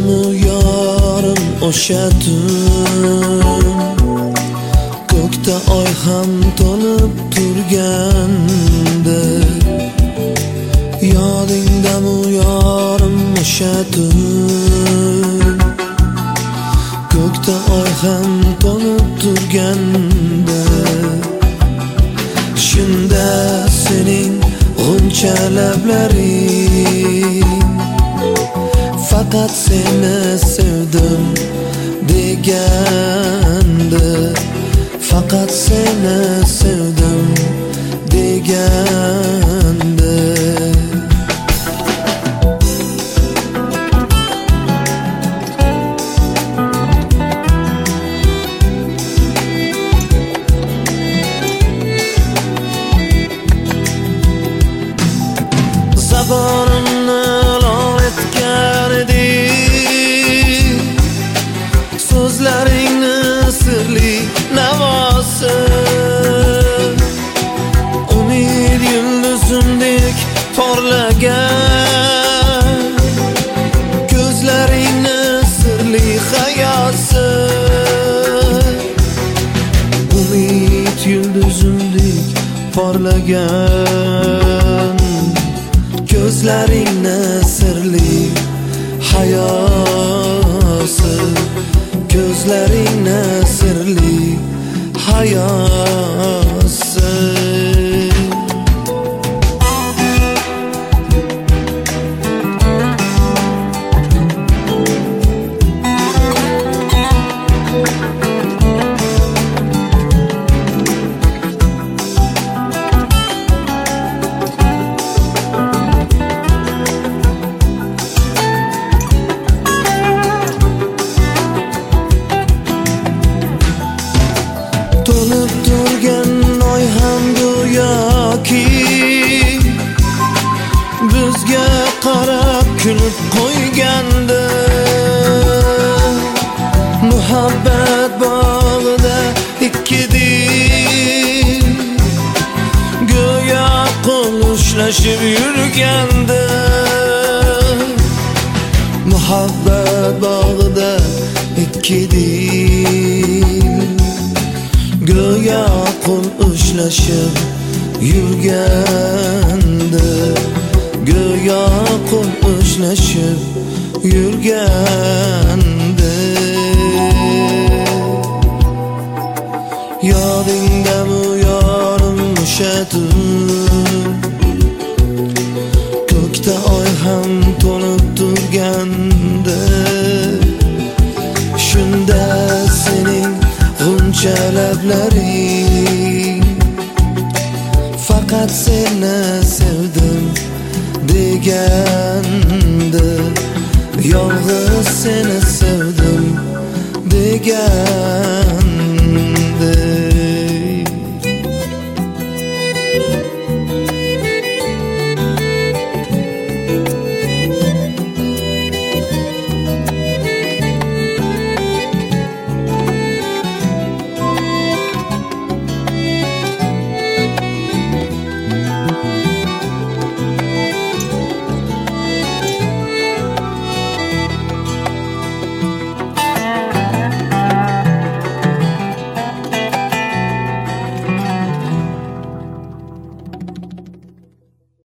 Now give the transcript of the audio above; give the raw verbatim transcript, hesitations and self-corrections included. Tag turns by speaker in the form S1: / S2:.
S1: Yodingdamu yorim o'sha tun, ko'kda oy ham to'lib turganda. Yodingdamu yorim o'sha tun, ko'kda oy ham to'lib turganda. Shunda sening g'uncha lablaring, faqat seni sevdim deganda, faqat seni sevdim deganda. Zaborimni lol etgardi, so'zlaringni sirli navosi. Umid yulduzimdek porlagan, ko'zlaringni sirli hayosi. Umid yulduzimdek porlagan, ko'zlaringni sirli hayosi. Ko'zlaringni sirli hayosi. To'lib turgan oy ham go'yoki bizga qarab kulib qo'yganda. Muhabbat bog'ida ikki dil go'yo qo'l ushlashib yurganda. Muhabbat bog'ida ikki dil go'yo qo'l ushlashib yurganda, go'yo qo'l ushlashib yurganda. Yodingdamu yorim o'sha tun, ko'kda oy ham to'lib turganda. Shunda sening g'uncha lablaring, faqat seni sevdim deganda, yolg'iz seni sevdim deganda.